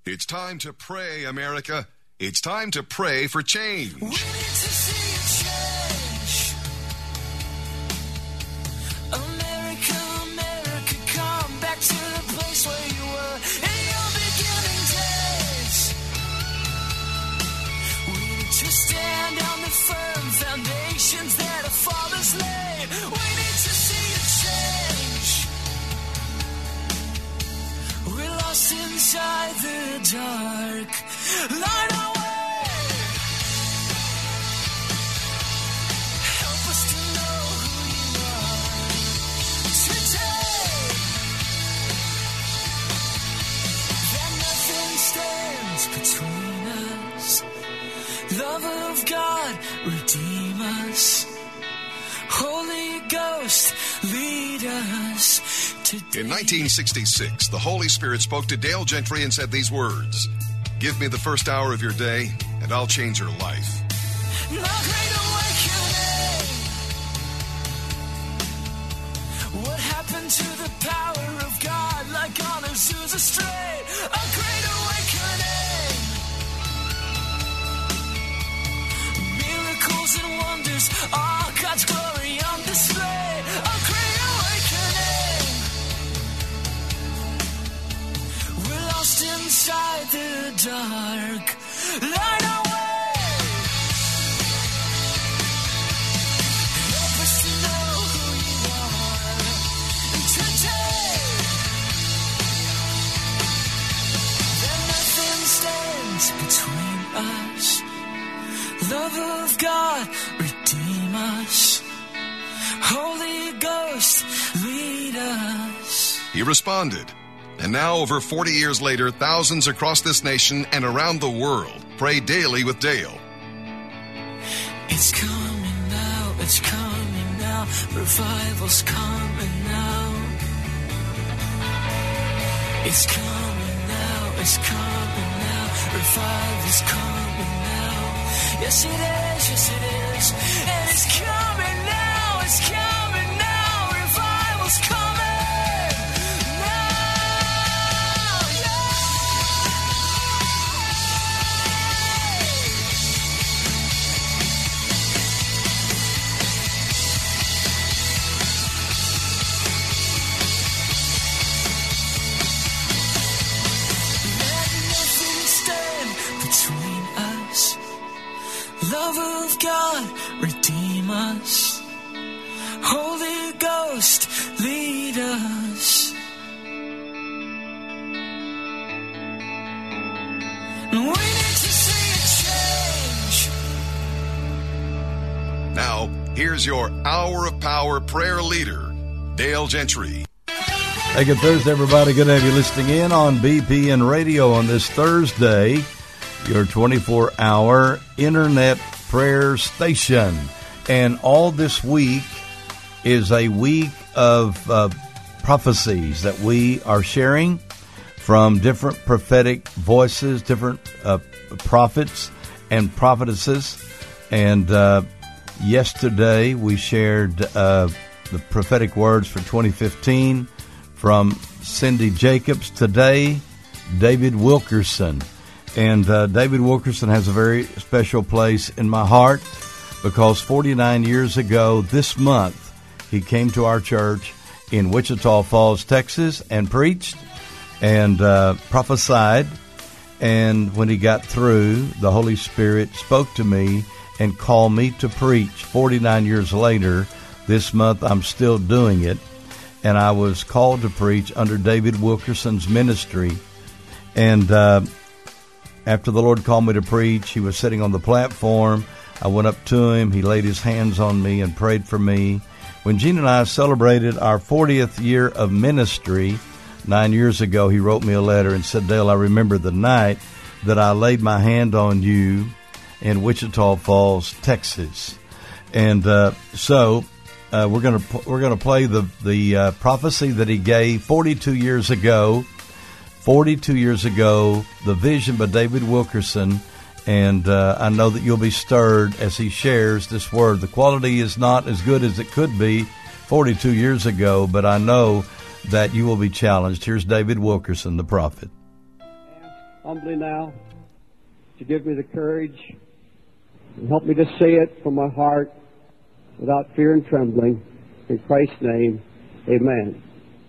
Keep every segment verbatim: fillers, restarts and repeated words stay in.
It's time to pray, America. It's time to pray for change. We need to see a change. America, America, come back to the place where you were in your beginning days. We need to stand on the firm foundations that our fathers laid. We need to see a change. We're lost inside the dark. Light our way. Help us to know who you are today. That nothing stands between us. Love of God, redeem us. Holy Ghost, lead us today. In nineteen sixty-six, the Holy Spirit spoke to Dale Gentry and said these words: "Give me the first hour of your day, and I'll change your life." The Great Awakening. What happened to the power of God like on Azusa Strait? A Great Awakening. Miracles and wonders, all God's glory on display. A Great Awakening. We're lost inside the dark. Light our way. Help us to know who you are today. That nothing stands between us. Love of God, redeem us. Holy Ghost, lead us. He responded. And now, over forty years later, thousands across this nation and around the world pray daily with Dale. It's coming now, it's coming now, revival's coming now. It's coming now, it's coming now, revival's coming now. Yes it is, yes it is, and it's coming now, it's coming now, revival's coming. Love of God, redeem us. Holy Ghost, lead us. We need to see a change. Now, here's your Hour of Power prayer leader, Dale Gentry. Hey, good Thursday, everybody. Good to have you listening in on B P N Radio on this Thursday, your twenty-four hour internet prayer station. And all this week is a week of uh, prophecies that we are sharing from different prophetic voices, different uh, prophets and prophetesses. And uh, yesterday we shared uh, the prophetic words for twenty fifteen from Cindy Jacobs. Today, David Wilkerson. And uh, David Wilkerson has a very special place in my heart because forty-nine years ago this month, he came to our church in Wichita Falls, Texas, and preached and uh, prophesied. And when he got through, the Holy Spirit spoke to me and called me to preach. forty-nine years later, this month, I'm still doing it. And I was called to preach under David Wilkerson's ministry. And uh, after the Lord called me to preach, he was sitting on the platform. I went up to him. He laid his hands on me and prayed for me. When Gene and I celebrated our fortieth year of ministry, nine years ago, he wrote me a letter and said, Dale, I remember the night that I laid my hand on you in Wichita Falls, Texas. And uh, so uh, we're going to we're going to play the the uh, prophecy that he gave forty-two years ago. forty-two years ago, the vision by David Wilkerson, and uh, I know that you'll be stirred as he shares this word. The quality is not as good as it could be forty-two years ago, but I know that you will be challenged. Here's David Wilkerson, the prophet. humbly now to give me the courage and help me to say it from my heart without fear and trembling. In Christ's name, amen.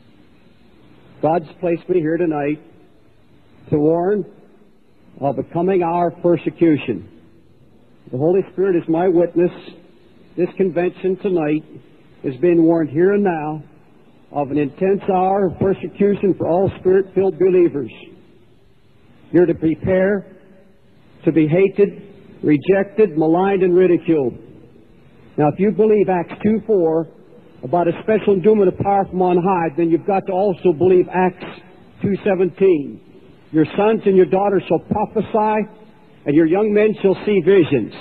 God's placed me here tonight to warn of a coming hour of persecution. The Holy Spirit is my witness. This convention tonight is being warned here and now of an intense hour of persecution for all Spirit-filled believers. You're to prepare to be hated, rejected, maligned, and ridiculed. Now, if you believe Acts two four about a special endowment of power from on high, then you've got to also believe Acts two seventeen. Your sons and your daughters shall prophesy, and your young men shall see visions.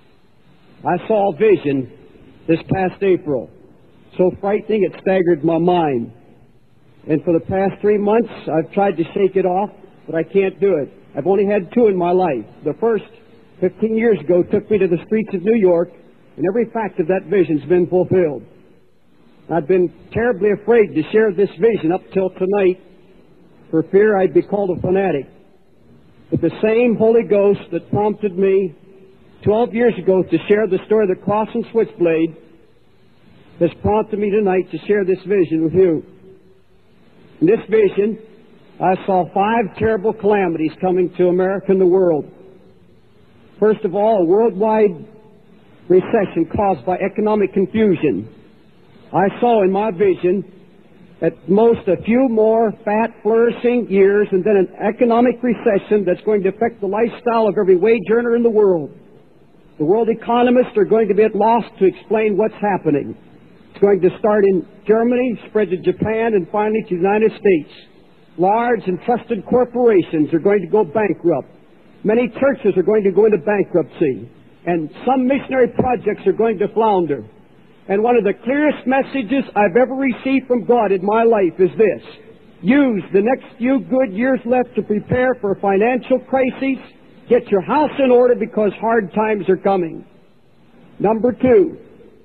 I saw a vision this past April, so frightening it staggered my mind. And for the past three months, I've tried to shake it off, but I can't do it. I've only had two in my life. The first, fifteen years ago, took me to the streets of New York, and every fact of that vision's been fulfilled. I've been terribly afraid to share this vision up till tonight for fear I'd be called a fanatic. But the same Holy Ghost that prompted me twelve years ago to share the story of the cross and switchblade has prompted me tonight to share this vision with you. In this vision, I saw five terrible calamities coming to America and the world. First of all, a worldwide recession caused by economic confusion. I saw in my vision at most a few more fat, flourishing years and then an economic recession that's going to affect the lifestyle of every wage earner in the world. The world economists are going to be at loss to explain what's happening. It's going to start in Germany, spread to Japan, and finally to the United States. Large and trusted corporations are going to go bankrupt. Many churches are going to go into bankruptcy. And some missionary projects are going to flounder. And one of the clearest messages I've ever received from God in my life is this: use the next few good years left to prepare for a financial crisis. Get your house in order because hard times are coming. Number two,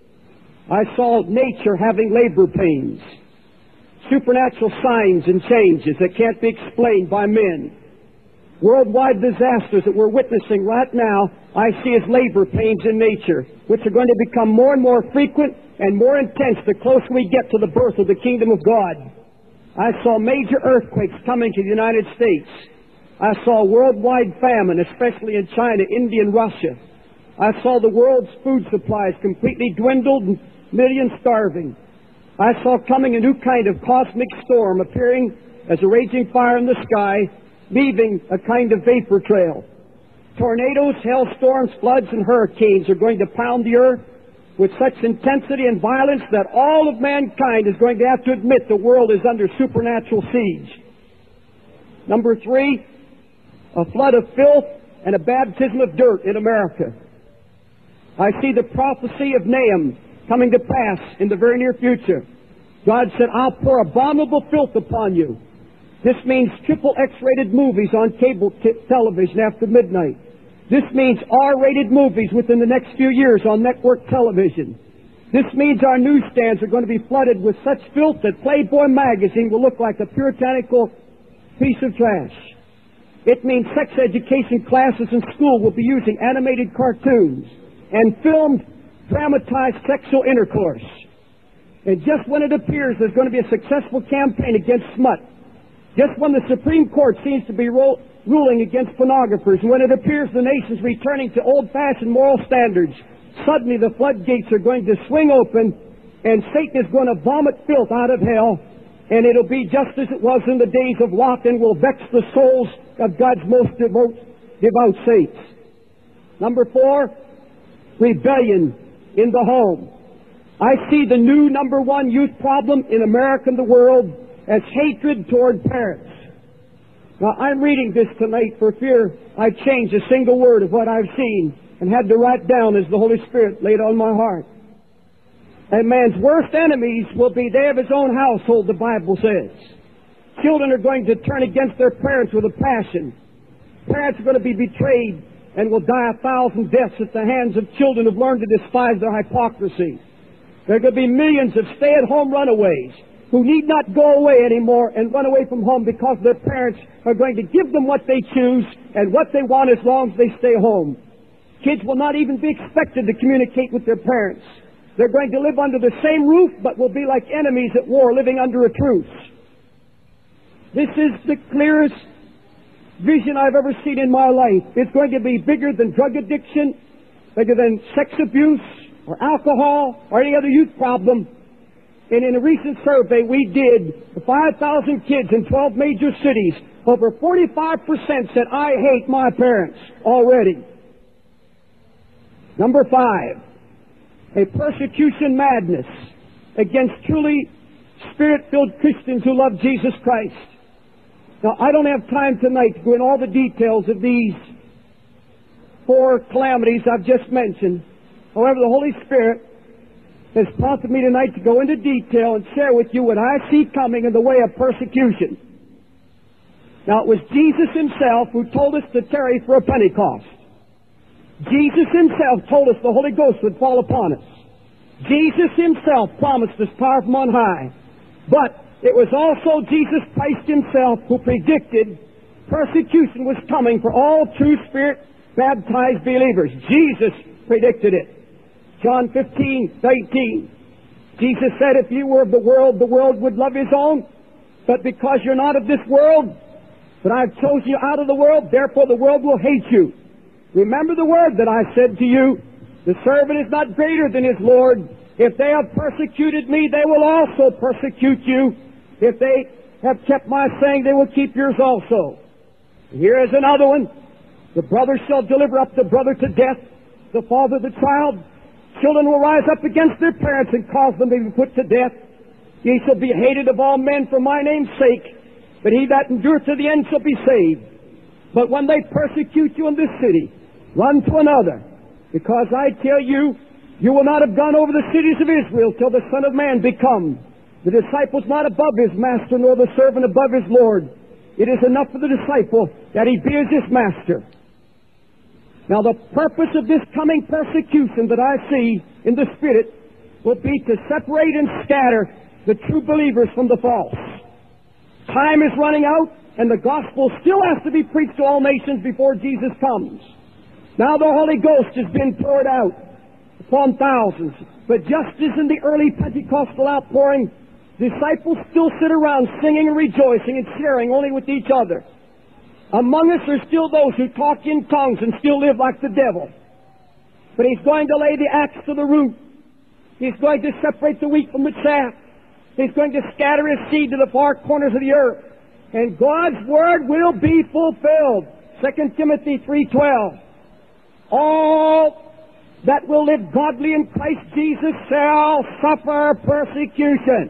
I saw nature having labor pains. Supernatural signs and changes that can't be explained by men. Worldwide disasters that we're witnessing right now, I see as labor pains in nature, which are going to become more and more frequent and more intense the closer we get to the birth of the kingdom of God. I saw major earthquakes coming to the United States. I saw worldwide famine, especially in China, India, and Russia. I saw the world's food supplies completely dwindled and millions starving. I saw coming a new kind of cosmic storm appearing as a raging fire in the sky, leaving a kind of vapor trail. Tornadoes, hailstorms, floods, and hurricanes are going to pound the earth with such intensity and violence that all of mankind is going to have to admit the world is under supernatural siege. Number three, a flood of filth and a baptism of dirt in America. I see the prophecy of Nahum coming to pass in the very near future. God said, I'll pour abominable filth upon you. This means triple X-rated movies on cable t- television after midnight. This means R-rated movies within the next few years on network television. This means our newsstands are going to be flooded with such filth that Playboy magazine will look like a puritanical piece of trash. It means sex education classes in school will be using animated cartoons and filmed, dramatized sexual intercourse. And just when it appears there's going to be a successful campaign against smut, just when the Supreme Court seems to be ro- ruling against pornographers, and when it appears the nation's returning to old-fashioned moral standards, suddenly the floodgates are going to swing open, and Satan is going to vomit filth out of hell, and it'll be just as it was in the days of Lot, and will vex the souls of God's most devout, devout saints. Number four, rebellion in the home. I see the new number one youth problem in America and the world as hatred toward parents. Now, I'm reading this tonight for fear I change a single word of what I've seen and had to write down as the Holy Spirit laid on my heart. A man's worst enemies will be they of his own household, the Bible says. Children are going to turn against their parents with a passion. Parents are going to be betrayed and will die a thousand deaths at the hands of children who've learned to despise their hypocrisy. There are going to be millions of stay-at-home runaways. who need not go away anymore and run away from home because their parents are going to give them what they choose and what they want as long as they stay home. Kids will not even be expected to communicate with their parents. They're going to live under the same roof, but will be like enemies at war living under a truce. This is the clearest vision I've ever seen in my life. It's going to be bigger than drug addiction, bigger than sex abuse or alcohol or any other youth problem. And in a recent survey we did, the five thousand kids in twelve major cities, over forty-five percent said, I hate my parents already. Number five, a persecution madness against truly Spirit-filled Christians who love Jesus Christ. Now, I don't have time tonight to go into all the details of these four calamities I've just mentioned. However, the Holy Spirit has prompted me tonight to go into detail and share with you what I see coming in the way of persecution. Now, it was Jesus himself who told us to tarry for a Pentecost. Jesus himself told us the Holy Ghost would fall upon us. Jesus himself promised us power from on high. But it was also Jesus Christ himself who predicted persecution was coming for all true Spirit-baptized believers. Jesus predicted it. John fifteen, eighteen. Jesus said, if you were of the world, the world would love his own. But because you're not of this world, but I've chosen you out of the world, therefore the world will hate you. Remember the word that I said to you, the servant is not greater than his Lord. If they have persecuted me, they will also persecute you. If they have kept my saying, they will keep yours also. Here is another one. The brother shall deliver up the brother to death, the father the child. Children will rise up against their parents and cause them to be put to death. Ye shall be hated of all men for my name's sake, but he that endureth to the end shall be saved. But when they persecute you in this city, run to another, because I tell you, you will not have gone over the cities of Israel till the Son of Man be come. The disciple's not above his master, nor the servant above his Lord. It is enough for the disciple that he be as his master. Now the purpose of this coming persecution that I see in the Spirit will be to separate and scatter the true believers from the false. Time is running out, and the gospel still has to be preached to all nations before Jesus comes. Now the Holy Ghost has been poured out upon thousands. But just as in the early Pentecostal outpouring, disciples still sit around singing and rejoicing and sharing only with each other. Among us are still those who talk in tongues and still live like the devil. But he's going to lay the axe to the root. He's going to separate the wheat from the chaff. He's going to scatter his seed to the far corners of the earth. And God's word will be fulfilled. Second Timothy three twelve. All that will live godly in Christ Jesus shall suffer persecution.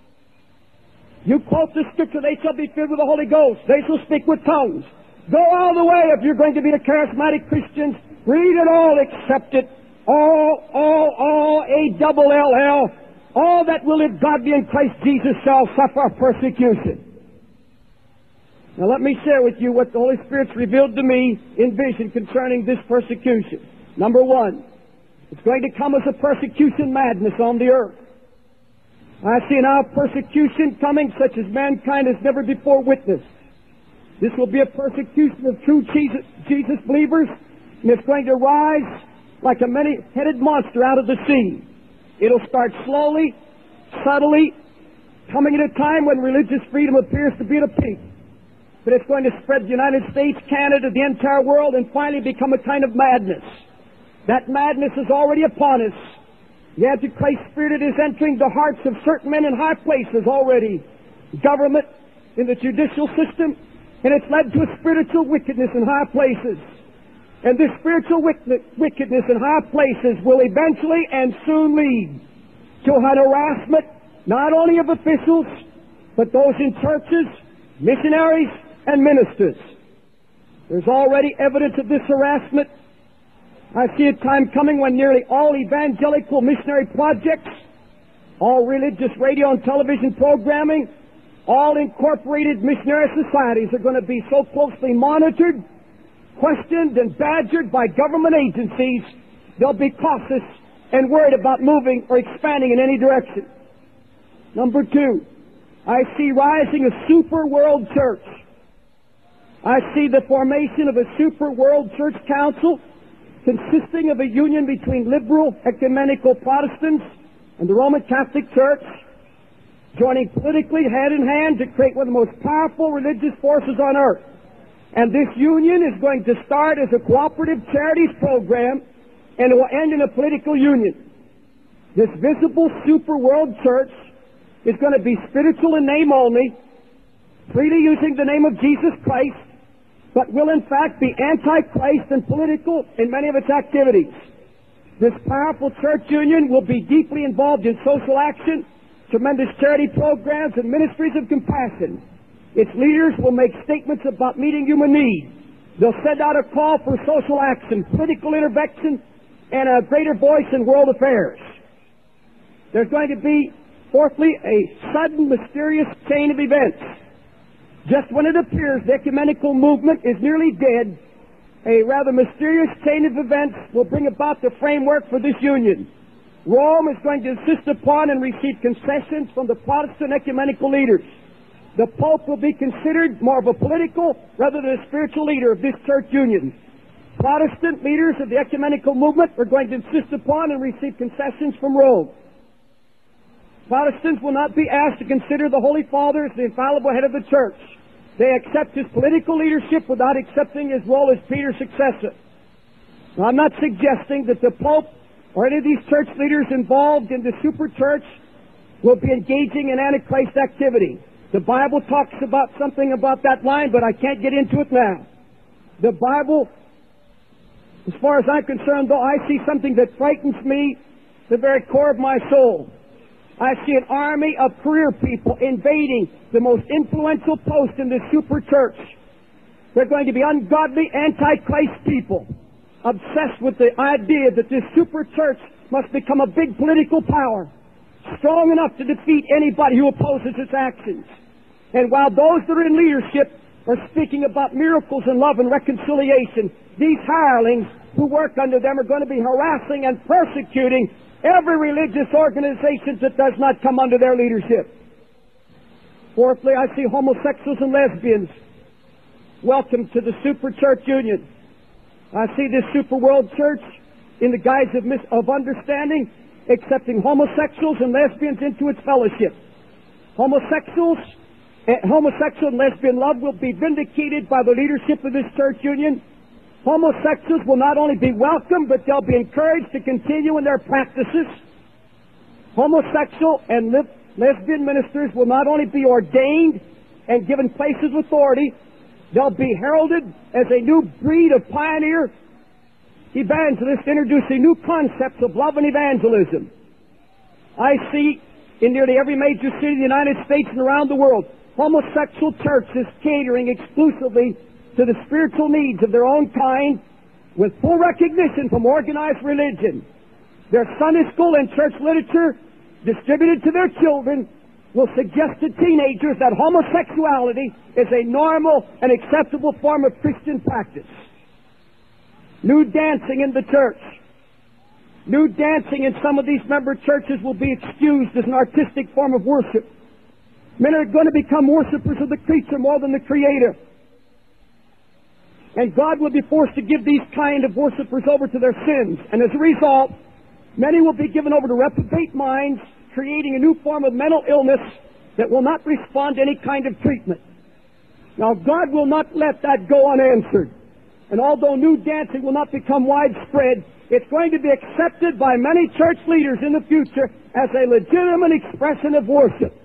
You quote the scripture, they shall be filled with the Holy Ghost. They shall speak with tongues. Go all the way if you're going to be the charismatic Christians. Read it all, accept it. All, all, all, A double L L. All that will live godly in Christ Jesus shall suffer persecution. Now let me share with you what the Holy Spirit's revealed to me in vision concerning this persecution. Number one, it's going to come as a persecution madness on the earth. I see now persecution coming such as mankind has never before witnessed. This will be a persecution of true Jesus, Jesus believers, and it's going to rise like a many-headed monster out of the sea. It'll start slowly, subtly, coming at a time when religious freedom appears to be at a peak. But it's going to spread the United States, Canada, the entire world, and finally become a kind of madness. That madness is already upon us. The Antichrist spirit is entering the hearts of certain men in high places already. Government, in the judicial system, and it's led to a spiritual wickedness in high places. And this spiritual wickedness in high places will eventually and soon lead to an harassment, not only of officials, but those in churches, missionaries, and ministers. There's already evidence of this harassment. I see a time coming when nearly all evangelical missionary projects, all religious radio and television programming, all incorporated missionary societies are going to be so closely monitored, questioned, and badgered by government agencies, they'll be cautious and worried about moving or expanding in any direction. Number two, I see rising a super world church. I see the formation of a super world church council consisting of a union between liberal ecumenical Protestants and the Roman Catholic Church, joining politically hand in hand to create one of the most powerful religious forces on earth. And this union is going to start as a cooperative charities program, and it will end in a political union. This visible super world church is going to be spiritual in name only, freely using the name of Jesus Christ, but will in fact be anti-Christ and political in many of its activities. This powerful church union will be deeply involved in social action, tremendous charity programs, and ministries of compassion. Its leaders will make statements about meeting human needs. They'll send out a call for social action, political intervention, and a greater voice in world affairs. There's going to be, fourthly, a sudden, mysterious chain of events. Just when it appears the ecumenical movement is nearly dead, a rather mysterious chain of events will bring about the framework for this union. Rome is going to insist upon and receive concessions from the Protestant ecumenical leaders. The Pope will be considered more of a political rather than a spiritual leader of this church union. Protestant leaders of the ecumenical movement are going to insist upon and receive concessions from Rome. Protestants will not be asked to consider the Holy Father as the infallible head of the church. They accept his political leadership without accepting his role as Peter's successor. Now, I'm not suggesting that the Pope or any of these church leaders involved in the super church will be engaging in Antichrist activity. The Bible talks about something about that line, but I can't get into it now. The Bible, as far as I'm concerned, though, I see something that frightens me, the very core of my soul. I see an army of career people invading the most influential post in this super church. They're going to be ungodly, anti-Christ people, obsessed with the idea that this super church must become a big political power, strong enough to defeat anybody who opposes its actions. And while those that are in leadership are speaking about miracles and love and reconciliation, these hirelings who work under them are going to be harassing and persecuting every religious organization that does not come under their leadership. Fourthly, I see homosexuals and lesbians welcome to the super church union. I see this super world church in the guise of, mis- of understanding, accepting homosexuals and lesbians into its fellowship. Homosexuals, eh, homosexual and lesbian love will be vindicated by the leadership of this church union. Homosexuals will not only be welcomed, but they'll be encouraged to continue in their practices. Homosexual and le- lesbian ministers will not only be ordained and given places of authority, they'll be heralded as a new breed of pioneer evangelists introducing new concepts of love and evangelism. I see in nearly every major city in the United States and around the world, homosexual churches catering exclusively to the spiritual needs of their own kind with full recognition from organized religion. Their Sunday school and church literature distributed to their children will suggest to teenagers that homosexuality is a normal and acceptable form of Christian practice. Nude dancing in the church. Nude dancing in some of these member churches will be excused as an artistic form of worship. Men are going to become worshipers of the creature more than the Creator. And God will be forced to give these kind of worshipers over to their sins. And as a result, many will be given over to reprobate minds, creating a new form of mental illness that will not respond to any kind of treatment. Now, God will not let that go unanswered. And although nude dancing will not become widespread, it's going to be accepted by many church leaders in the future as a legitimate expression of worship.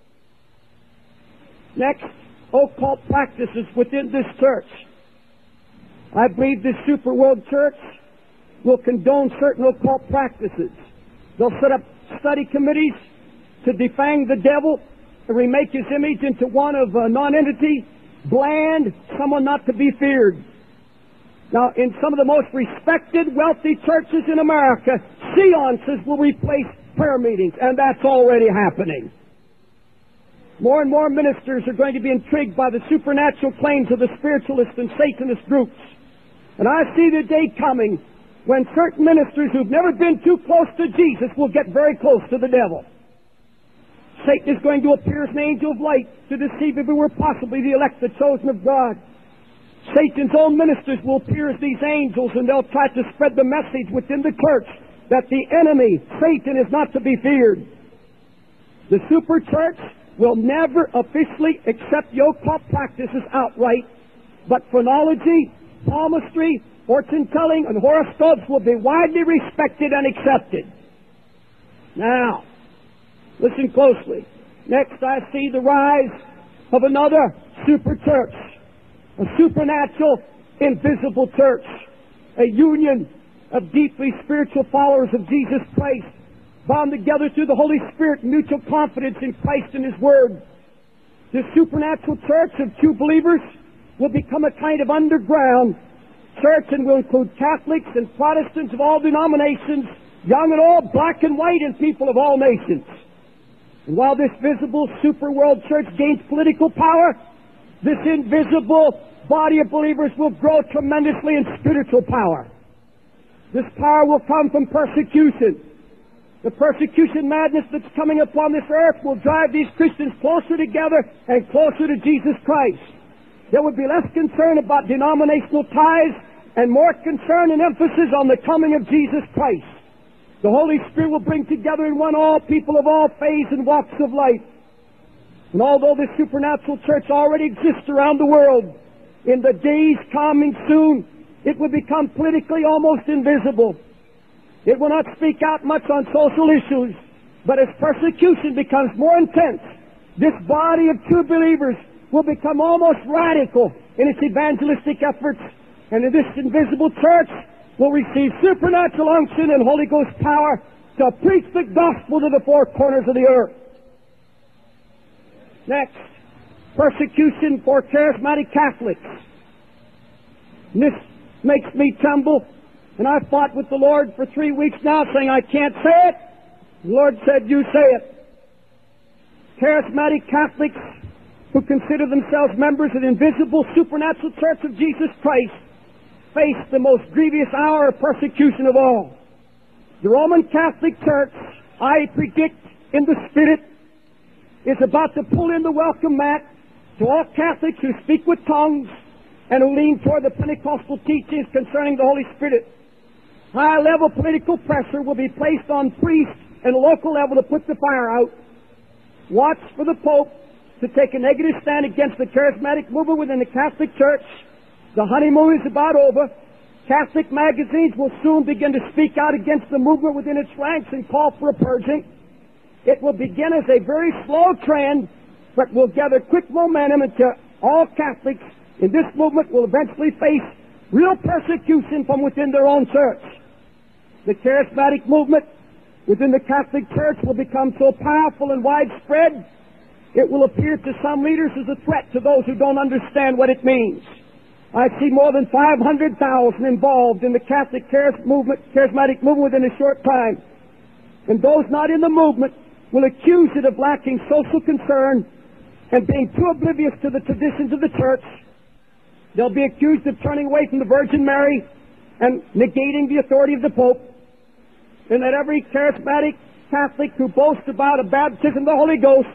Next, occult practices within this church. I believe this super world church will condone certain occult practices. They'll set up study committees to defang the devil and remake his image into one of a non-entity, bland, someone not to be feared. Now, in some of the most respected, wealthy churches in America, seances will replace prayer meetings, and that's already happening. More and more ministers are going to be intrigued by the supernatural claims of the spiritualist and Satanist groups. And I see the day coming when certain ministers who've never been too close to Jesus will get very close to the devil. Satan is going to appear as an angel of light to deceive if it were possibly the elect, the chosen of God. Satan's own ministers will appear as these angels, and they'll try to spread the message within the church that the enemy, Satan, is not to be feared. The super church will never officially accept the occult practices outright, but phrenology, palmistry, fortune-telling, and horoscopes will be widely respected and accepted. Now, listen closely. Next, I see the rise of another super church, a supernatural, invisible church, a union of deeply spiritual followers of Jesus Christ, bound together through the Holy Spirit and mutual confidence in Christ and His Word. This supernatural church of true believers will become a kind of underground church and will include Catholics and Protestants of all denominations, young and old, black and white, and people of all nations. And while this visible super world church gains political power, this invisible body of believers will grow tremendously in spiritual power. This power will come from persecution. The persecution madness that's coming upon this earth will drive these Christians closer together and closer to Jesus Christ. There would be less concern about denominational ties and more concern and emphasis on the coming of Jesus Christ. The Holy Spirit will bring together in one all people of all faiths and walks of life. And although this supernatural church already exists around the world, in the days coming soon, it will become politically almost invisible. It will not speak out much on social issues, but as persecution becomes more intense, this body of true believers will become almost radical in its evangelistic efforts, and in this invisible church will receive supernatural unction and Holy Ghost power to preach the gospel to the four corners of the earth. Next, persecution for charismatic Catholics. And this makes me tremble, and I've fought with the Lord for three weeks now saying I can't say it. The Lord said, you say it. Charismatic Catholics who consider themselves members of the invisible supernatural church of Jesus Christ face the most grievous hour of persecution of all. The Roman Catholic Church, I predict in the Spirit, is about to pull in the welcome mat to all Catholics who speak with tongues and who lean toward the Pentecostal teachings concerning the Holy Spirit. High-level political pressure will be placed on priests at a local level to put the fire out. Watch for the Pope to take a negative stand against the charismatic movement within the Catholic Church. The honeymoon is about over. Catholic magazines will soon begin to speak out against the movement within its ranks and call for a purging. It will begin as a very slow trend, but will gather quick momentum until all Catholics in this movement will eventually face real persecution from within their own church. The charismatic movement within the Catholic Church will become so powerful and widespread, it will appear to some leaders as a threat to those who don't understand what it means. I see more than five hundred thousand involved in the Catholic charis- movement, charismatic movement within a short time. And those not in the movement will accuse it of lacking social concern and being too oblivious to the traditions of the church. They'll be accused of turning away from the Virgin Mary and negating the authority of the Pope. And that every charismatic Catholic who boasts about a baptism of the Holy Ghost,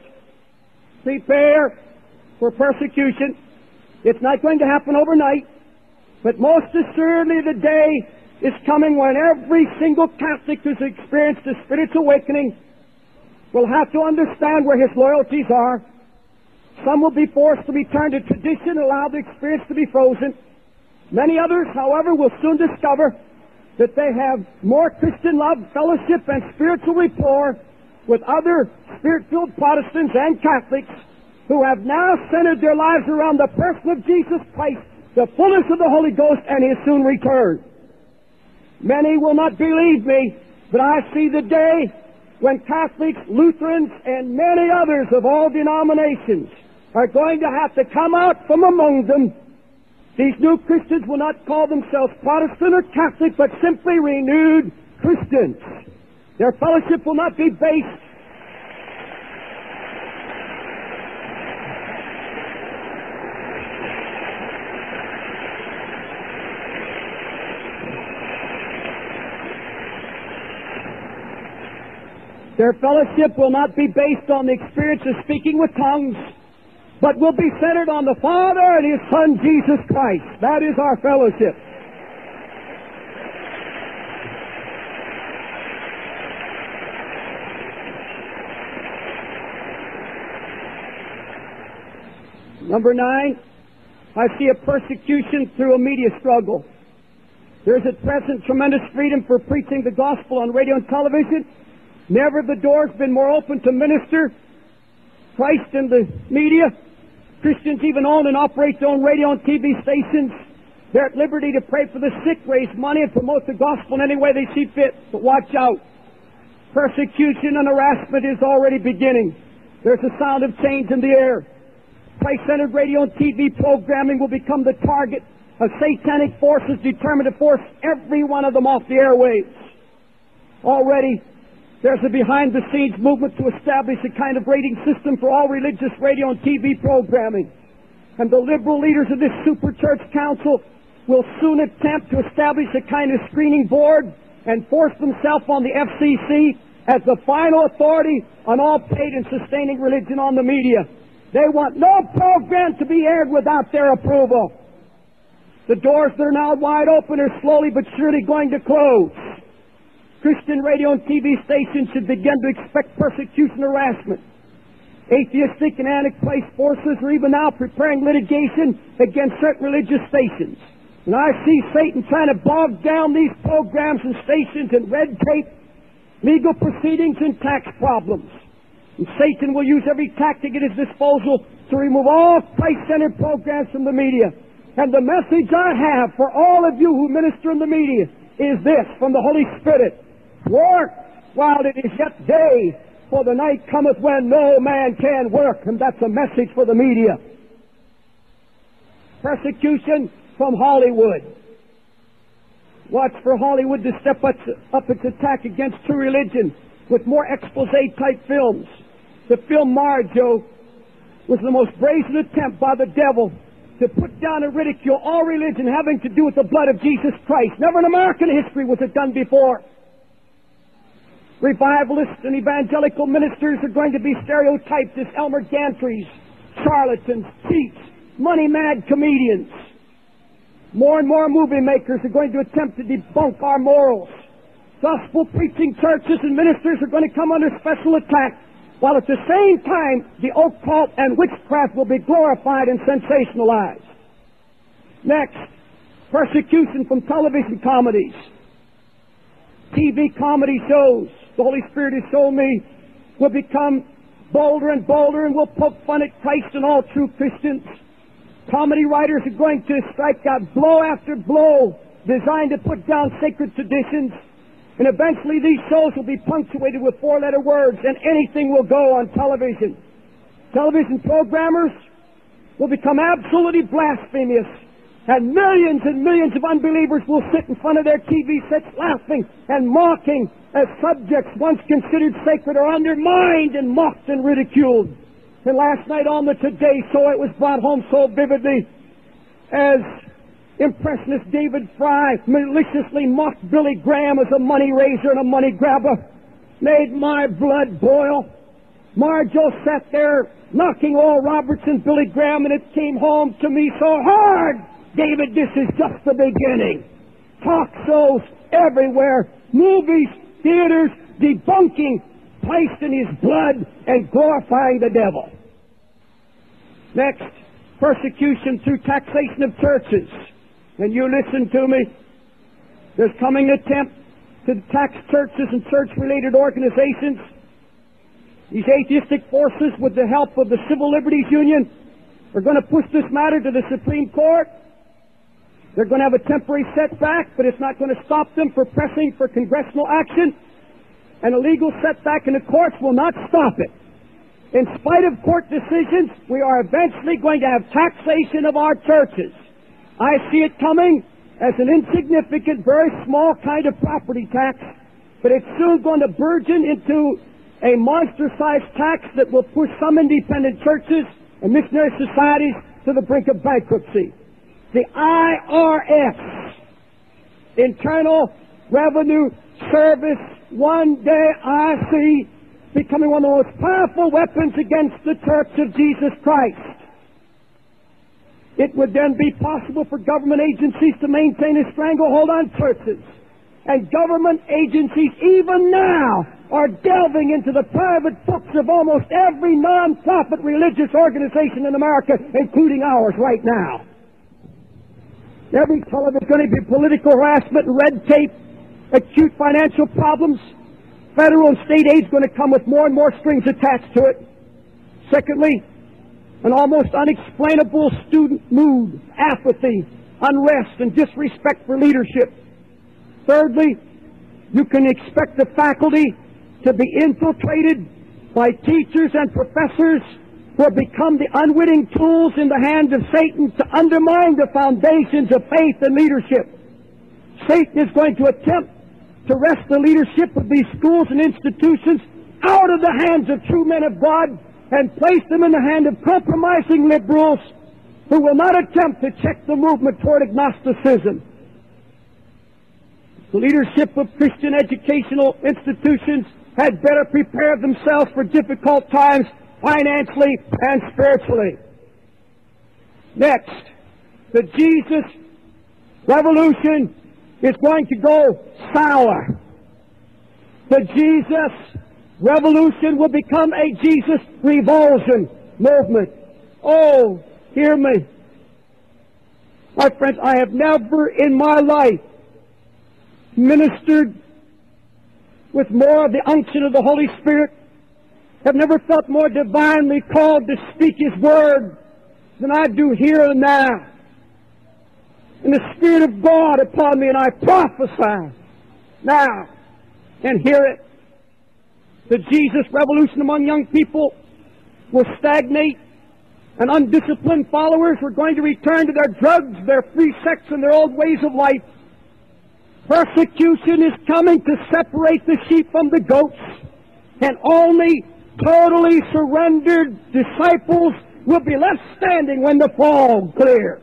prepare for persecution. It's not going to happen overnight, but most assuredly the day is coming when every single Catholic who's experienced a spiritual awakening will have to understand where his loyalties are. Some will be forced to return to tradition and allow the experience to be frozen. Many others, however, will soon discover that they have more Christian love, fellowship, and spiritual rapport with other Spirit-filled Protestants and Catholics who have now centered their lives around the person of Jesus Christ, the fullness of the Holy Ghost, and His soon return. Many will not believe me, but I see the day when Catholics, Lutherans, and many others of all denominations are going to have to come out from among them. These new Christians will not call themselves Protestant or Catholic, but simply renewed Christians. Their fellowship will not be based Their fellowship will not be based on the experience of speaking with tongues, but will be centered on the Father and His Son, Jesus Christ. That is our fellowship. Number nine, I see a persecution through a media struggle. There is at present tremendous freedom for preaching the gospel on radio and television. Never have the doors been more open to minister Christ in the media. Christians even own and operate their own radio and T V stations. They're at liberty to pray for the sick, raise money, and promote the gospel in any way they see fit. But watch out. Persecution and harassment is already beginning. There's a sound of change in the air. Christ-centered radio and T V programming will become the target of satanic forces determined to force every one of them off the airwaves. Already, there's a behind-the-scenes movement to establish a kind of rating system for all religious radio and T V programming. And the liberal leaders of this super church council will soon attempt to establish a kind of screening board and force themselves on the F C C as the final authority on all paid and sustaining religion on the media. They want no program to be aired without their approval. The doors that are now wide open are slowly but surely going to close. Christian radio and T V stations should begin to expect persecution and harassment. Atheistic and antichrist forces are even now preparing litigation against certain religious stations. And I see Satan trying to bog down these programs and stations in red tape, legal proceedings, and tax problems. And Satan will use every tactic at his disposal to remove all Christ-centered programs from the media. And the message I have for all of you who minister in the media is this from the Holy Spirit. Work while it is yet day, for the night cometh when no man can work. And that's a message for the media. Persecution from Hollywood. Watch for Hollywood to step up its attack against true religion with more expose-type films. The film Marjo was the most brazen attempt by the devil to put down and ridicule all religion having to do with the blood of Jesus Christ. Never in American history was it done before. Revivalists and evangelical ministers are going to be stereotyped as Elmer Gantrys, charlatans, cheats, money-mad comedians. More and more movie makers are going to attempt to debunk our morals. Gospel-preaching churches and ministers are going to come under special attack, while at the same time the occult and witchcraft will be glorified and sensationalized. Next, persecution from television comedies. T V comedy shows, the Holy Spirit has shown me, will become bolder and bolder and will poke fun at Christ and all true Christians. Comedy writers are going to strike out blow after blow designed to put down sacred traditions. And eventually these shows will be punctuated with four-letter words, and anything will go on television. Television programmers will become absolutely blasphemous, and millions and millions of unbelievers will sit in front of their T V sets laughing and mocking as subjects once considered sacred are undermined and mocked and ridiculed. And last night on the Today Show, it was brought home so vividly as impressionist David Fry maliciously mocked Billy Graham as a money raiser and a money grabber. Made my blood boil. Marjo sat there knocking Oral Roberts and Billy Graham, and it came home to me so hard. David, this is just the beginning. Talk shows everywhere, movies, theaters, debunking, placed in his blood and glorifying the devil. Next, persecution through taxation of churches. And you listen to me. There's coming an attempt to tax churches and church-related organizations. These atheistic forces, with the help of the Civil Liberties Union, are going to push this matter to the Supreme Court. They're going to have a temporary setback, but it's not going to stop them from pressing for congressional action. And a legal setback in the courts will not stop it. In spite of court decisions, we are eventually going to have taxation of our churches. I see it coming as an insignificant, very small kind of property tax, but it's soon going to burgeon into a monster-sized tax that will push some independent churches and missionary societies to the brink of bankruptcy. The I R S, Internal Revenue Service, one day I see becoming one of the most powerful weapons against the Church of Jesus Christ. It would then be possible for government agencies to maintain a stranglehold on churches. And government agencies, even now, are delving into the private books of almost every non-profit religious organization in America, including ours right now. Every color there's going to be political harassment and red tape, acute financial problems. Federal and state aid is going to come with more and more strings attached to it. Secondly, an almost unexplainable student mood, apathy, unrest, and disrespect for leadership. Thirdly, you can expect the faculty to be infiltrated by teachers and professors who have become the unwitting tools in the hands of Satan to undermine the foundations of faith and leadership. Satan is going to attempt to wrest the leadership of these schools and institutions out of the hands of true men of God and place them in the hand of compromising liberals who will not attempt to check the movement toward agnosticism. The leadership of Christian educational institutions had better prepare themselves for difficult times financially and spiritually. Next, the Jesus revolution is going to go sour. The Jesus revolution will become a Jesus revulsion movement. Oh, hear me. My friends, I have never in my life ministered with more of the unction of the Holy Spirit, have never felt more divinely called to speak His Word than I do here and now. And the Spirit of God upon me, and I prophesy now and hear it. The Jesus revolution among young people will stagnate, and undisciplined followers are going to return to their drugs, their free sex, and their old ways of life. Persecution is coming to separate the sheep from the goats, and only totally surrendered disciples will be left standing when the fog clears.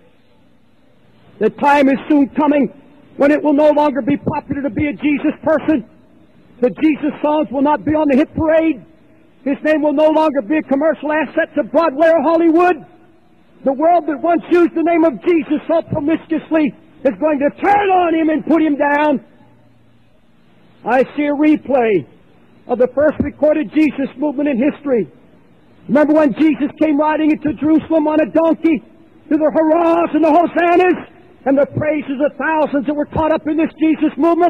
The time is soon coming when it will no longer be popular to be a Jesus person. The Jesus songs will not be on the hit parade. His name will no longer be a commercial asset to Broadway or Hollywood. The world that once used the name of Jesus so promiscuously is going to turn on Him and put Him down. I see a replay of the first recorded Jesus movement in history. Remember when Jesus came riding into Jerusalem on a donkey, to the hurrahs and the hosannas and the praises of thousands that were caught up in this Jesus movement?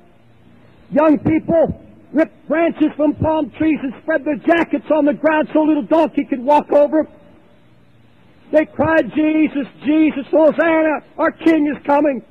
Young people ripped branches from palm trees and spread their jackets on the ground so a little donkey could walk over. They cried, Jesus, Jesus, Hosanna, our King is coming.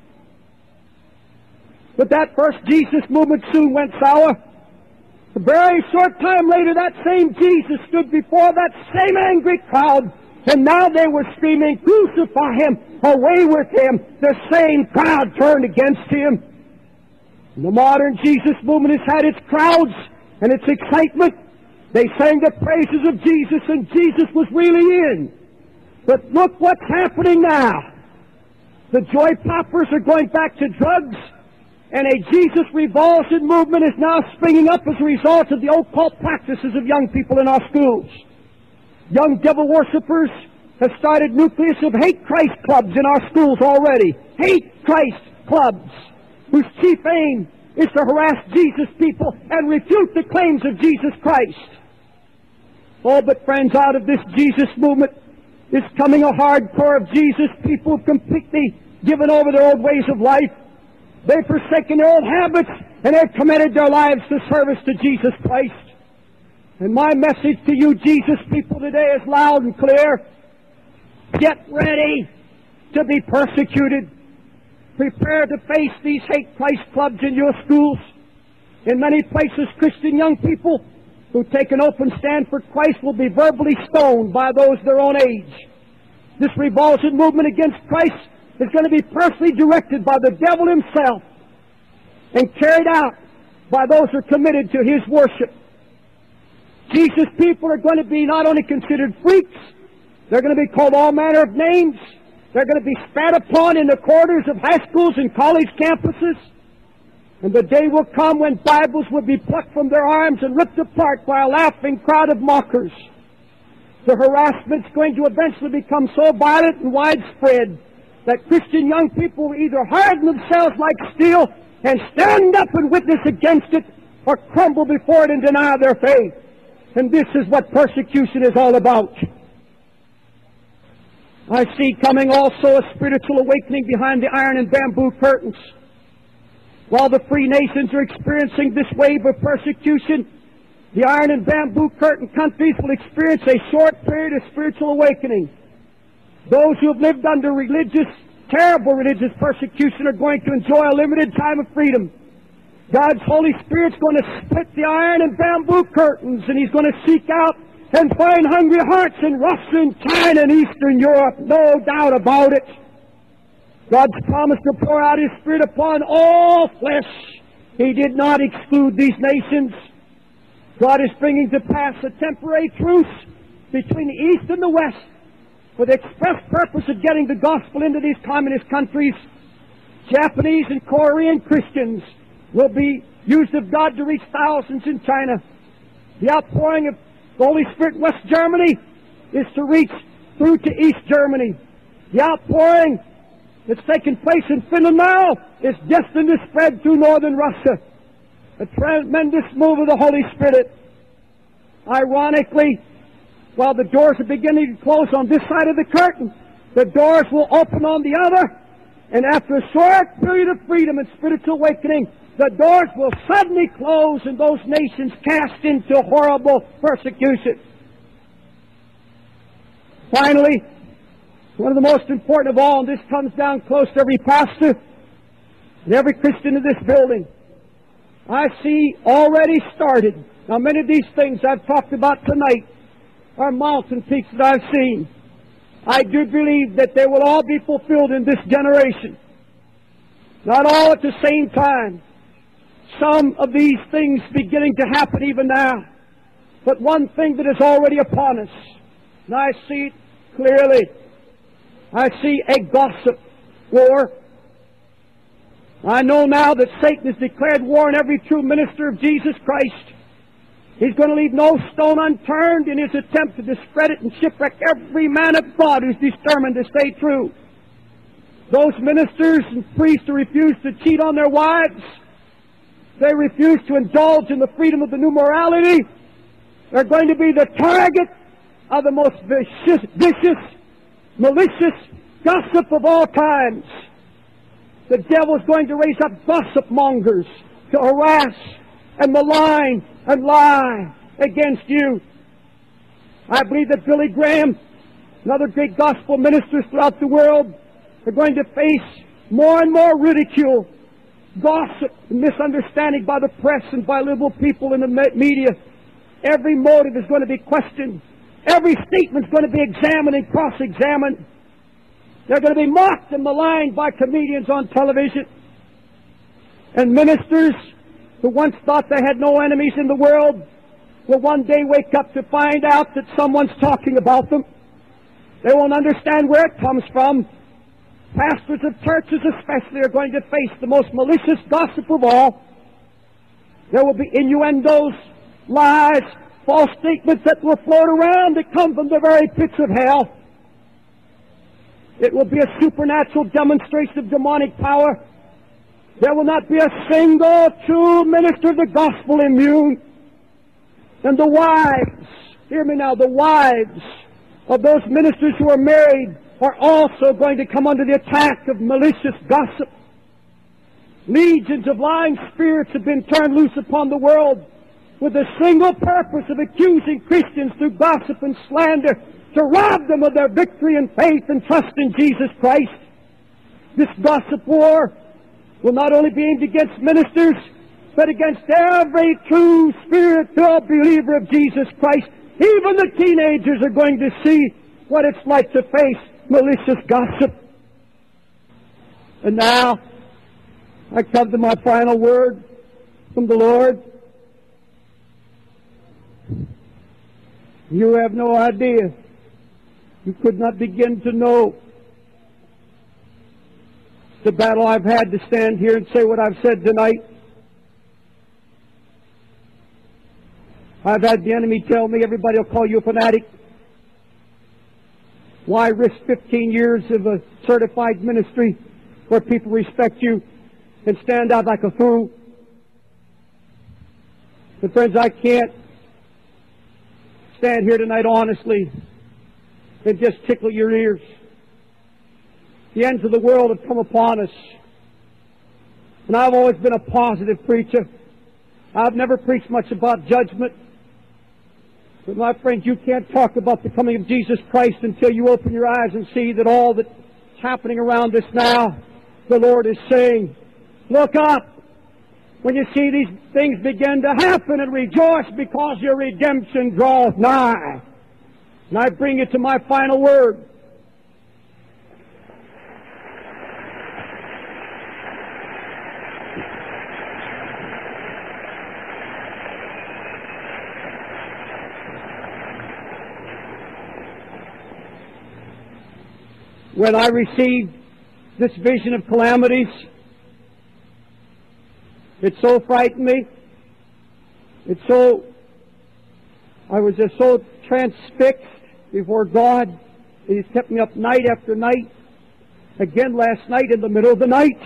But that first Jesus movement soon went sour. A very short time later, that same Jesus stood before that same angry crowd, and now they were screaming, crucify Him, away with Him. The same crowd turned against Him. And the modern Jesus movement has had its crowds and its excitement. They sang the praises of Jesus, and Jesus was really in. But look what's happening now. The joy poppers are going back to drugs, and a Jesus revulsion movement is now springing up as a result of the occult practices of young people in our schools. Young devil worshippers have started nucleus of hate Christ clubs in our schools already. Hate Christ clubs, whose chief aim is to harass Jesus people and refute the claims of Jesus Christ. Oh, but friends, out of this Jesus movement is coming a hardcore of Jesus people who've completely given over their old ways of life. They've forsaken their old habits, and they've committed their lives to service to Jesus Christ. And my message to you, Jesus people, today is loud and clear. Get ready to be persecuted. Prepare to face these hate Christ clubs in your schools. In many places, Christian young people who take an open stand for Christ will be verbally stoned by those their own age. This revulsion movement against Christ is going to be personally directed by the devil himself and carried out by those who are committed to his worship. Jesus people are going to be not only considered freaks, they're going to be called all manner of names. They're going to be spat upon in the corridors of high schools and college campuses. And the day will come when Bibles will be plucked from their arms and ripped apart by a laughing crowd of mockers. The harassment's going to eventually become so violent and widespread that Christian young people will either harden themselves like steel and stand up and witness against it, or crumble before it and deny their faith. And this is what persecution is all about. I see coming also a spiritual awakening behind the iron and bamboo curtains. While the free nations are experiencing this wave of persecution, the iron and bamboo curtain countries will experience a short period of spiritual awakening. Those who have lived under religious, terrible religious persecution are going to enjoy a limited time of freedom. God's Holy Spirit's going to split the iron and bamboo curtains, and He's going to seek out and find hungry hearts in Russia and China and Eastern Europe. No doubt about it. God's promised to pour out His Spirit upon all flesh. He did not exclude these nations. God is bringing to pass a temporary truce between the East and the West for the express purpose of getting the gospel into these communist countries. Japanese and Korean Christians will be used of God to reach thousands in China. The outpouring of the Holy Spirit in West Germany is to reach through to East Germany. The outpouring that's taking place in Finland now is destined to spread through northern Russia. A tremendous move of the Holy Spirit. Ironically, while the doors are beginning to close on this side of the curtain, the doors will open on the other, and after a short period of freedom and spiritual awakening, the doors will suddenly close and those nations cast into horrible persecution. Finally, one of the most important of all, and this comes down close to every pastor and every Christian in this building, I see already started. Now, many of these things I've talked about tonight are mountain peaks that I've seen. I do believe that they will all be fulfilled in this generation. Not all at the same time. Some of these things beginning to happen even now. But one thing that is already upon us, and I see it clearly, I see a gossip war. I know now that Satan has declared war on every true minister of Jesus Christ. He's going to leave no stone unturned in his attempt to discredit and shipwreck every man of God who's determined to stay true. Those ministers and priests who refuse to cheat on their wives, they refuse to indulge in the freedom of the new morality, they're going to be the target of the most vicious, vicious, malicious gossip of all times. The devil's going to raise up gossip mongers to harass and malign and lie against you. I believe that Billy Graham and other great gospel ministers throughout the world are going to face more and more ridicule, gossip, and misunderstanding by the press and by liberal people in the media. Every motive is going to be questioned. Every statement is going to be examined and cross-examined. They're going to be mocked and maligned by comedians on television. And ministers who once thought they had no enemies in the world will one day wake up to find out that someone's talking about them. They won't understand where it comes from. Pastors of churches especially are going to face the most malicious gossip of all. There will be innuendos, lies, false statements that will float around that come from the very pits of hell. It will be a supernatural demonstration of demonic power. There will not be a single true minister of the gospel immune. And the wives, hear me now, the wives of those ministers who are married are also going to come under the attack of malicious gossip. Legions of lying spirits have been turned loose upon the world with the single purpose of accusing Christians through gossip and slander to rob them of their victory and faith and trust in Jesus Christ. This gossip war will not only be aimed against ministers, but against every true spirit-filled believer of Jesus Christ. Even the teenagers are going to see what it's like to face malicious gossip. And now, I come to my final word from the Lord. You have no idea. You could not begin to know the battle I've had to stand here and say what I've said tonight. I've had the enemy tell me everybody will call you a fanatic. Why risk fifteen years of a certified ministry where people respect you and stand out like a fool? But friends, I can't stand here tonight honestly and just tickle your ears. The ends of the world have come upon us. And I've always been a positive preacher. I've never preached much about judgment. But my friends, you can't talk about the coming of Jesus Christ until you open your eyes and see that all that's happening around us now, the Lord is saying, look up. When you see these things begin to happen, and rejoice, because your redemption draweth nigh. And I bring you to my final word. When I received this vision of calamities, it so frightened me. It so, I was just so transfixed before God. He's kept me up night after night. Again last night in the middle of the night.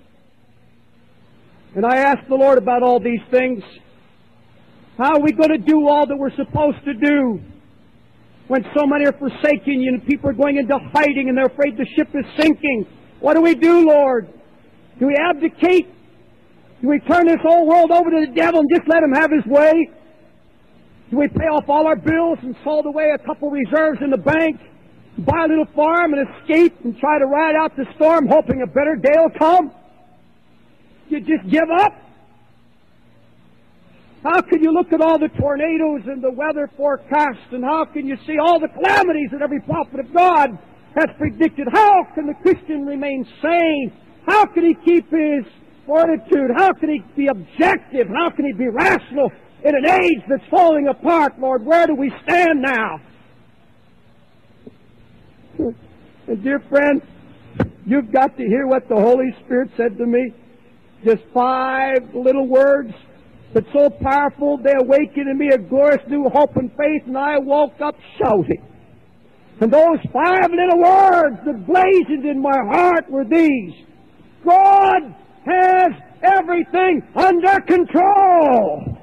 And I asked the Lord about all these things. How are we going to do all that we're supposed to do when so many are forsaking you and people are going into hiding and they're afraid the ship is sinking? What do we do, Lord? Do we abdicate? Do we turn this whole world over to the devil and just let him have his way? Do we pay off all our bills and sold away a couple reserves in the bank, buy a little farm and escape and try to ride out the storm hoping a better day will come? You just give up? How can you look at all the tornadoes and the weather forecasts, and how can you see all the calamities that every prophet of God has predicted? How can the Christian remain sane? How can he keep his fortitude? How can he be objective? How can he be rational in an age that's falling apart? Lord, where do we stand now? And dear friend, you've got to hear what the Holy Spirit said to me. Just five little words, but so powerful they awakened in me a glorious new hope and faith, and I woke up shouting. And those five little words that blazoned in my heart were these: God has everything under control.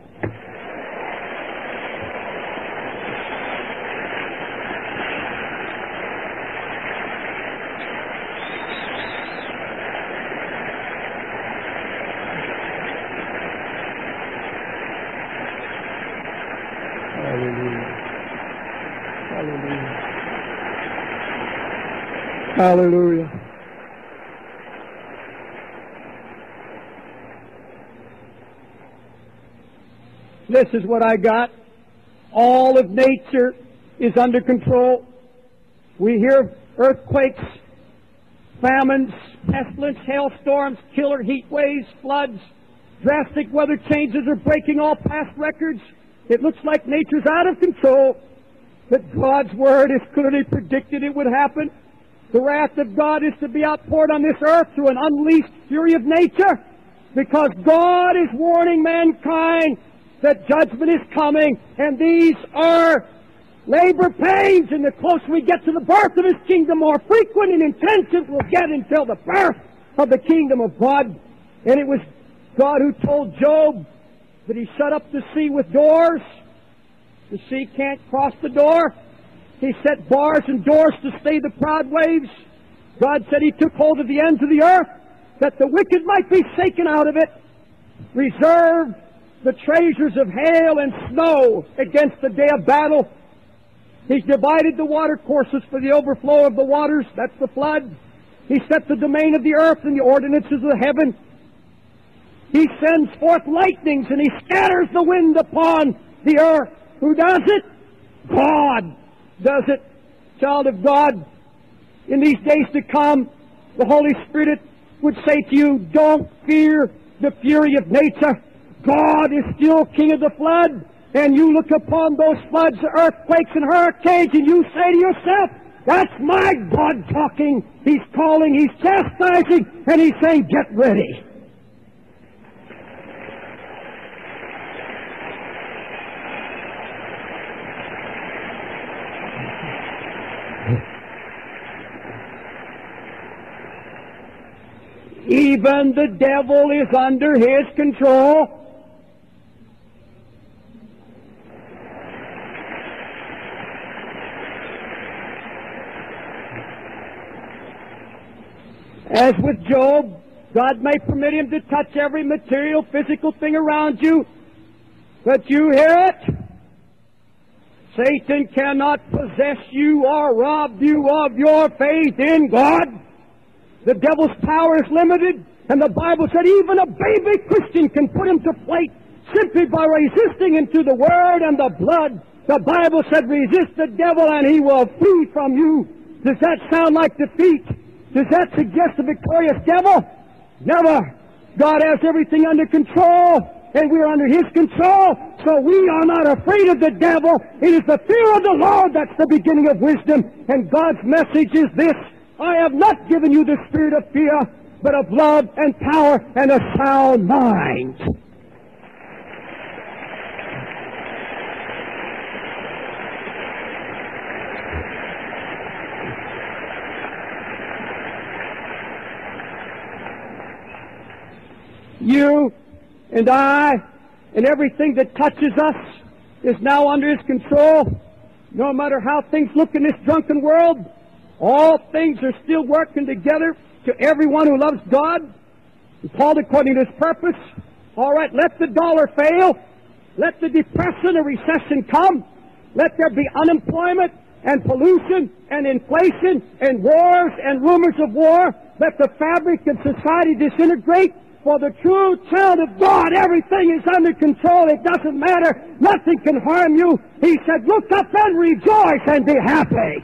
Hallelujah. This is what I got. All of nature is under control. We hear of earthquakes, famines, pestilence, hailstorms, killer heat waves, floods. Drastic weather changes are breaking all past records. It looks like nature's out of control. But God's Word has clearly predicted it would happen. The wrath of God is to be outpoured on this earth through an unleashed fury of nature, because God is warning mankind that judgment is coming, and these are labor pains, and the closer we get to the birth of His kingdom, more frequent and intensive we'll get until the birth of the kingdom of God. And it was God who told Job that He shut up the sea with doors. The sea can't cross the door. He set bars and doors to stay the proud waves. God said He took hold of the ends of the earth that the wicked might be shaken out of it. Reserved the treasures of hail and snow against the day of battle. He's divided the water courses for the overflow of the waters. That's the flood. He set the domain of the earth and the ordinances of heaven. He sends forth lightnings and He scatters the wind upon the earth. Who does it? God does it. Child of God, in these days to come, the Holy Spirit would say to you, don't fear the fury of nature. God is still King of the flood, and you look upon those floods, earthquakes, and hurricanes, and you say to yourself, that's my God talking. He's calling, He's chastising, and He's saying, get ready. Even the devil is under his control. As with Job, God may permit him to touch every material, physical thing around you, but you hear it? Satan cannot possess you or rob you of your faith in God. The devil's power is limited, and the Bible said even a baby Christian can put him to flight simply by resisting him to the Word and the blood. The Bible said resist the devil and he will flee from you. Does that sound like defeat? Does that suggest a victorious devil? Never. God has everything under control, and we are under His control, so we are not afraid of the devil. It is the fear of the Lord that's the beginning of wisdom, and God's message is this: I have not given you the spirit of fear, but of love and power and a sound mind. You and I and everything that touches us is now under His control. No matter how things look in this drunken world, all things are still working together to everyone who loves God, and called according to His purpose. All right, let the dollar fail. Let the depression or recession come. Let there be unemployment and pollution and inflation and wars and rumors of war. Let the fabric of society disintegrate. For the true child of God, everything is under control. It doesn't matter. Nothing can harm you. He said, look up and rejoice and be happy.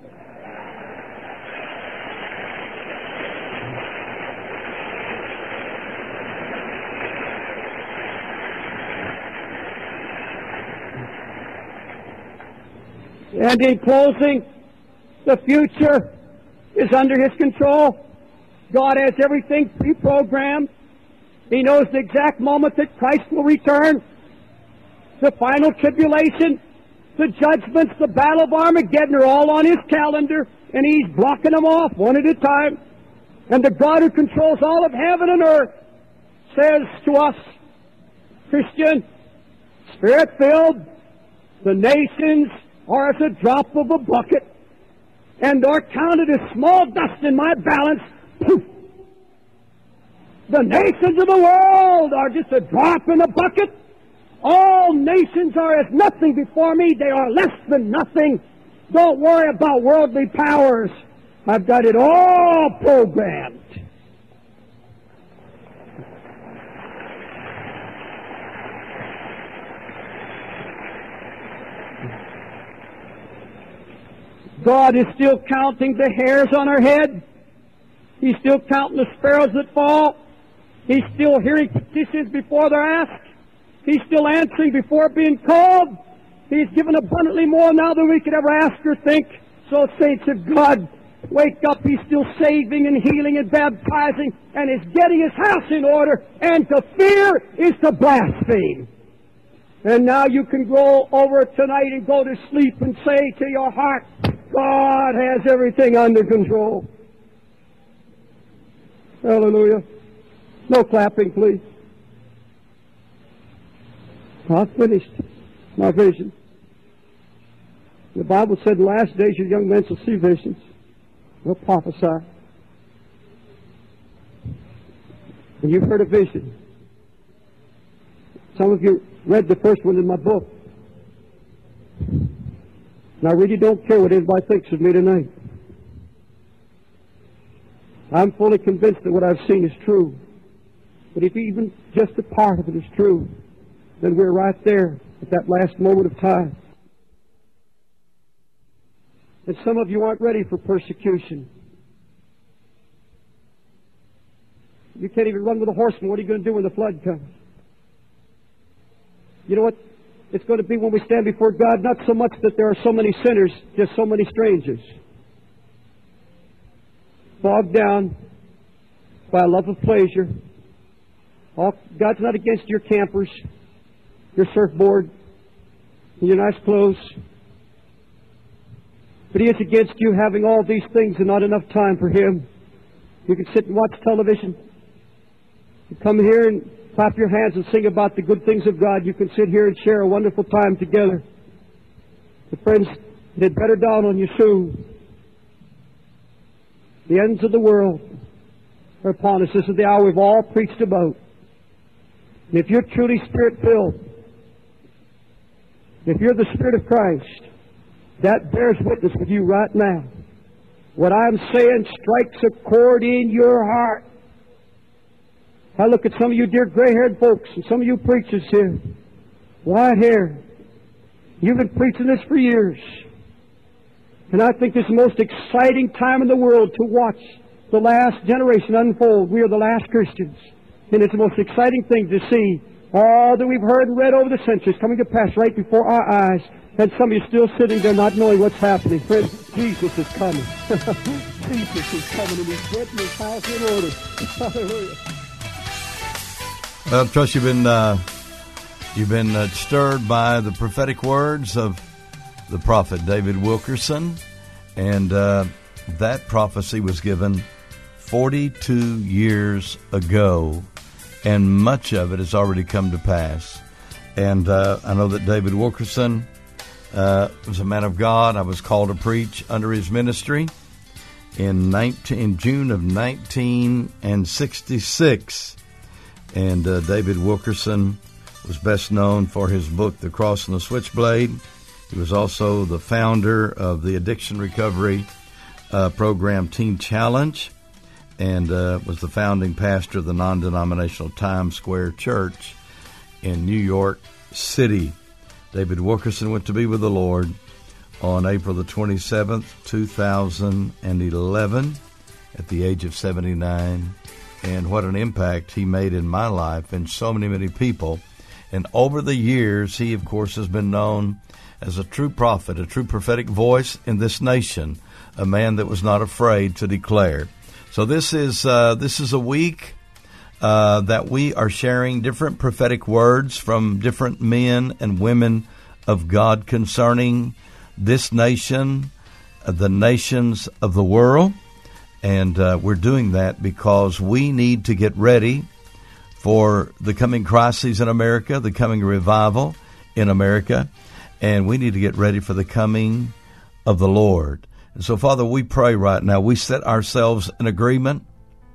And in closing, the future is under His control. God has everything pre-programmed. He knows the exact moment that Christ will return. The final tribulation, the judgments, the battle of Armageddon are all on His calendar, and He's blocking them off one at a time. And the God who controls all of heaven and earth says to us, Christian, Spirit-filled, the nations are as a drop of a bucket, and are counted as small dust in my balance. Poof! The nations of the world are just a drop in a bucket. All nations are as nothing before me. They are less than nothing. Don't worry about worldly powers. I've got it all programmed. God is still counting the hairs on our head. He's still counting the sparrows that fall. He's still hearing petitions before they're asked. He's still answering before being called. He's given abundantly more now than we could ever ask or think. So, saints of God, wake up. He's still saving and healing and baptizing, and is getting His house in order. And to fear is to blaspheme. And now you can go over tonight and go to sleep and say to your heart, God has everything under control. Hallelujah. No clapping, please. I've finished my vision. The Bible said in the last days your young men shall see visions. They'll prophesy. And you've heard a vision. Some of you read the first one in my book. And I really don't care what anybody thinks of me tonight. I'm fully convinced that what I've seen is true. But if even just a part of it is true, then we're right there at that last moment of time. And some of you aren't ready for persecution. You can't even run with a horseman. What are you going to do when the flood comes? You know what? It's going to be when we stand before God, not so much that there are so many sinners, just so many strangers. Bogged down by a love of pleasure. All, God's not against your campers, your surfboard, and your nice clothes. But He is against you having all these things and not enough time for Him. You can sit and watch television. You come here and clap your hands and sing about the good things of God. You can sit here and share a wonderful time together. But friends, it had better dawn on you soon. The ends of the world are upon us. This is the hour we've all preached about. And if you're truly Spirit-filled, if you're the Spirit of Christ, that bears witness with you right now. What I'm saying strikes a chord in your heart. I look at some of you dear gray-haired folks and some of you preachers here, white hair. You've been preaching this for years. And I think this is the most exciting time in the world to watch the last generation unfold. We are the last Christians. And it's the most exciting thing to see all that we've heard and read over the centuries coming to pass right before our eyes. And some of you still sitting there not knowing what's happening. Friends, Jesus is coming. Jesus is coming and He's getting His house in order. Hallelujah. Well, I trust you've been, uh, you've been uh, stirred by the prophetic words of the prophet David Wilkerson. And uh, that prophecy was given forty-two years ago. And much of it has already come to pass. And uh, I know that David Wilkerson uh, was a man of God. I was called to preach under his ministry in, nineteen, in June of nineteen sixty-six. And uh, David Wilkerson was best known for his book, The Cross and the Switchblade. He was also the founder of the addiction recovery uh, program Teen Challenge, and uh, was the founding pastor of the non-denominational Times Square Church in New York City. David Wilkerson went to be with the Lord on April the twenty-seventh, two thousand eleven, at the age of seventy-nine. And what an impact he made in my life and so many, many people. And over the years, he, of course, has been known as a true prophet, a true prophetic voice in this nation, a man that was not afraid to declare. So this is uh, this is a week uh, that we are sharing different prophetic words from different men and women of God concerning this nation, uh, the nations of the world. And uh, we're doing that because we need to get ready for the coming crises in America, the coming revival in America, and we need to get ready for the coming of the Lord. And so, Father, we pray right now. We set ourselves in agreement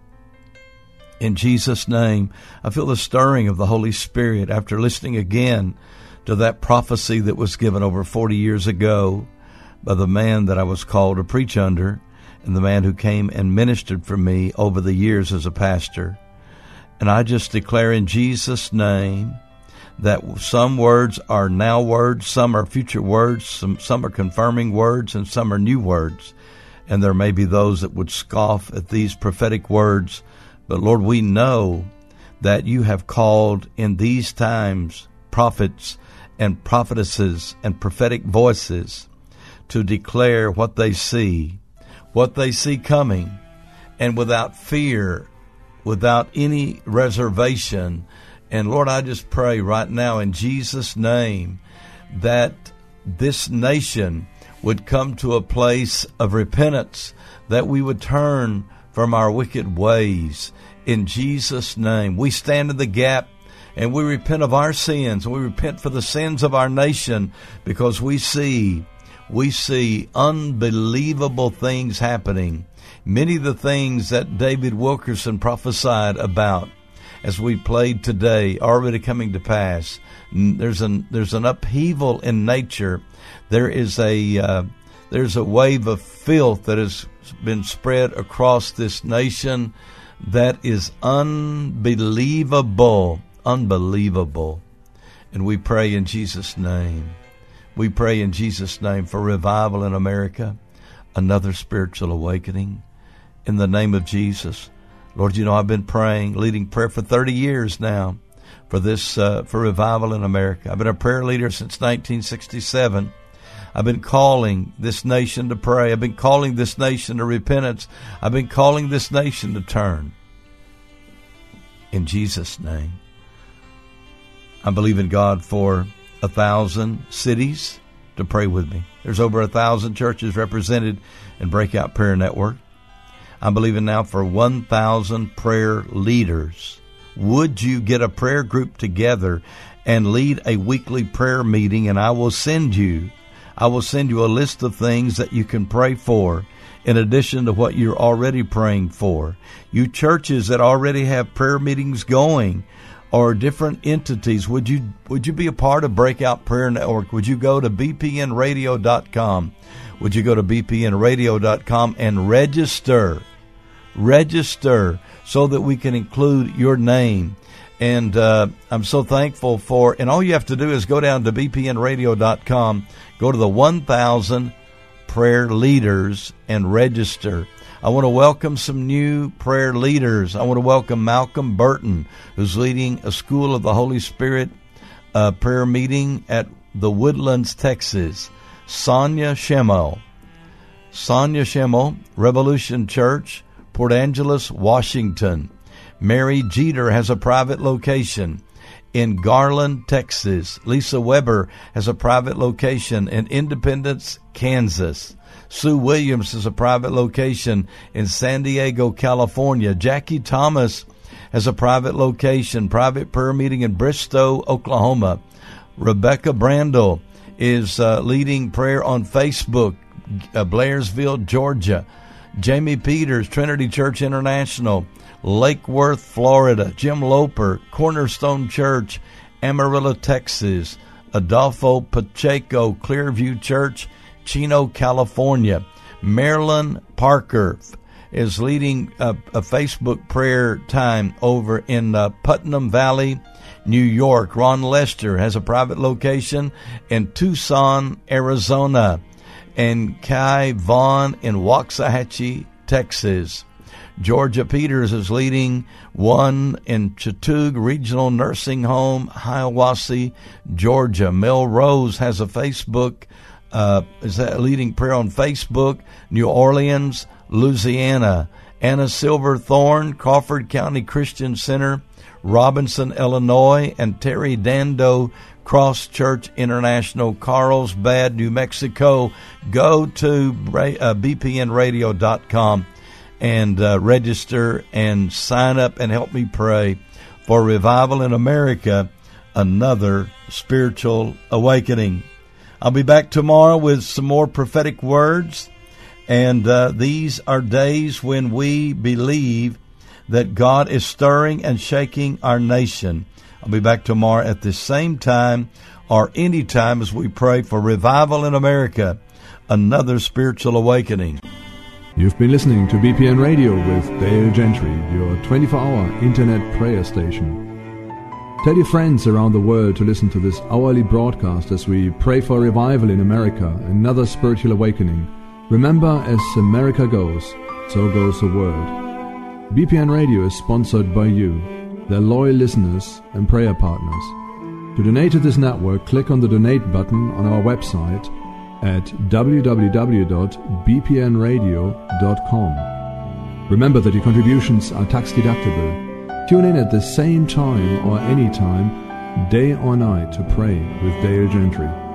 in Jesus' name. I feel the stirring of the Holy Spirit after listening again to that prophecy that was given over forty years ago by the man that I was called to preach under, and the man who came and ministered for me over the years as a pastor. And I just declare in Jesus' name that some words are now words, some are future words, some, some are confirming words, and some are new words. And there may be those that would scoff at these prophetic words. But Lord, we know that you have called in these times prophets and prophetesses and prophetic voices to declare what they see, what they see coming, and without fear, without any reservation. And Lord, I just pray right now in Jesus' name that this nation would come to a place of repentance, that we would turn from our wicked ways. In Jesus' name, we stand in the gap and we repent of our sins. We repent for the sins of our nation because we see We see unbelievable things happening. Many of the things that David Wilkerson prophesied about as we played today are already coming to pass. There's an there's an upheaval in nature. There is a uh, there's a wave of filth that has been spread across this nation that is unbelievable, unbelievable. And we pray in Jesus' name. We pray in Jesus' name for revival in America, another spiritual awakening. In the name of Jesus. Lord, you know, I've been praying, leading prayer for thirty years now for this, uh, for revival in America. I've been a prayer leader since nineteen sixty-seven. I've been calling this nation to pray. I've been calling this nation to repentance. I've been calling this nation to turn. In Jesus' name. I believe in God for a thousand cities to pray with me. There's over a thousand churches represented in Breakout Prayer Network. I'm believing now for one thousand prayer leaders, would you get a prayer group together and lead a weekly prayer meeting, and I will send you, I will send you a list of things that you can pray for in addition to what you're already praying for. You churches that already have prayer meetings going, or different entities, would you would you be a part of Breakout Prayer Network? Would you go to b p n radio dot com? Would you go to b p n radio dot com and register? Register so that we can include your name. And uh, I'm so thankful for, and all you have to do is go down to b p n radio dot com, go to the one thousand prayer leaders and register. I want to welcome some new prayer leaders. I want to welcome Malcolm Burton, who's leading a School of the Holy Spirit uh, prayer meeting at the Woodlands, Texas. Sonia Schemmel. Sonia Schemmel, Revolution Church, Port Angeles, Washington. Mary Jeter has a private location in Garland, Texas. Lisa Weber has a private location in Independence, Kansas. Sue Williams has a private location in San Diego, California. Jackie Thomas has a private location, private prayer meeting in Bristow, Oklahoma. Rebecca Brandel is uh, leading prayer on Facebook, uh, Blairsville, Georgia. Jamie Peters, Trinity Church International, Lake Worth, Florida. Jim Loper, Cornerstone Church, Amarillo, Texas. Adolfo Pacheco, Clearview Church, Chino, California. Marilyn Parker is leading a, a Facebook prayer time over in uh, Putnam Valley, New York. Ron Lester has a private location in Tucson, Arizona. And Kai Vaughn in Waxahachie, Texas. Georgia Peters is leading one in Chattooga Regional Nursing Home, Hiawassee, Georgia. Mel Rose has a Facebook Uh, is that leading prayer on Facebook, New Orleans, Louisiana. Anna Silverthorne, Crawford County Christian Center, Robinson, Illinois, and Terry Dando, Cross Church International, Carlsbad, New Mexico. Go to uh, b p n radio dot com and uh, register and sign up and help me pray for Revival in America, another spiritual awakening. I'll be back tomorrow with some more prophetic words, and uh, these are days when we believe that God is stirring and shaking our nation. I'll be back tomorrow at the same time or any time as we pray for Revival in America, another spiritual awakening. You've been listening to B P N Radio with Dale Gentry, your twenty-four hour internet prayer station. Tell your friends around the world to listen to this hourly broadcast as we pray for revival in America, another spiritual awakening. Remember, as America goes, so goes the world. B P N Radio is sponsored by you, their loyal listeners and prayer partners. To donate to this network, click on the donate button on our website at w w w dot b p n radio dot com. Remember that your contributions are tax deductible. Tune in at the same time or any time, day or night, to pray with Dale Gentry.